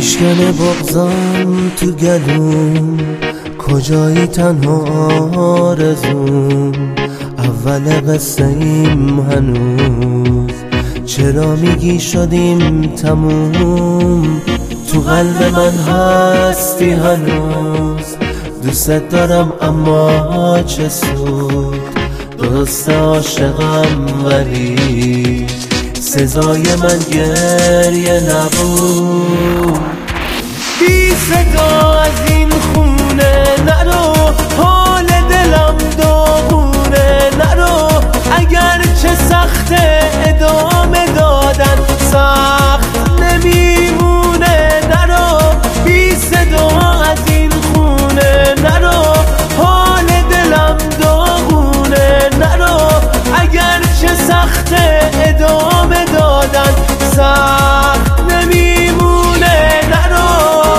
میشکنه بغضم تو گلوم، کجایی تنها آرزوم، اول قصه ایم هنوز، چرا میگی شدیم تموم، تو قلب من هستی هنوز، دوست دارم اما چه سود، درسته عاشقم ولی سزای من گریه نبود. بی صدا از این خونه نرو، حال دلم داغونه نرو، اگر چه سخته ادامه دادن سخت نمیمونه نرو، بی صدا از این خونه نرو، حال دلم داغونه نرو، اگر چه سخته ادامه دادن سخت نمیمونه نرو.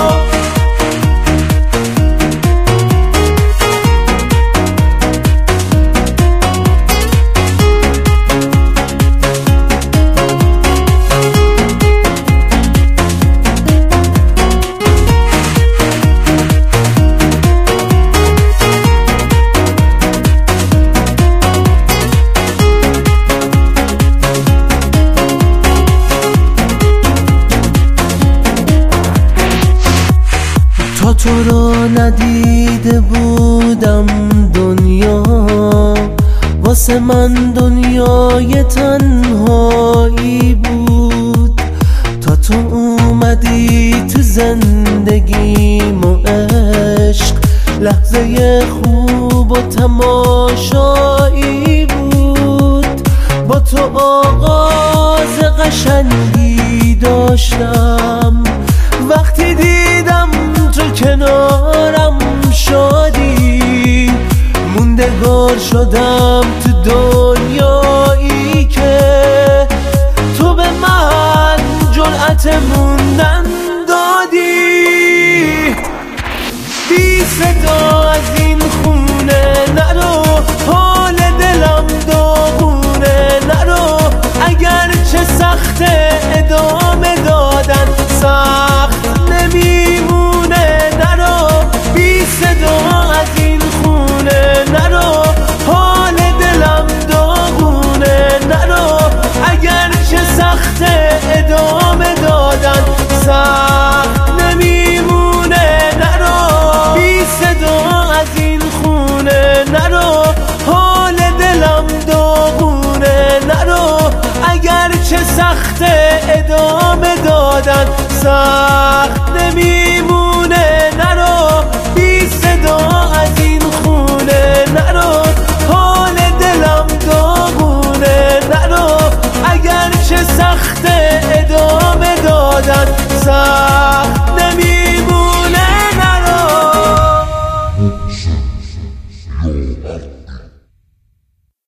تا تو رو ندیده بودم دنیا، واسه من دنیای تنهایی بود، تا تو اومدی تو زندگیم و عشق لحظه خوب و تماشایی بود، با تو آغاز قشنگی داشتم، وقتی دیدم تو کنارم شادی، موندگار شدم تو دنیایی که تو به من جرأت موندن دادی. بی صدا از این خونه نرو، حال دلم داغونه نرو، اگر چه سخته ادامه دادن سخت نمیمونه نرو، بی صدا از این خونه نرو، حال دلم داغونه نرو، اگر چه سخته ادامه دادن سخت نمیمونه نرو، بی صدا از این خونه نرو، حال دلم داغونه نرو، اگر چه سخته ادامه دادن سخت نمیمونه.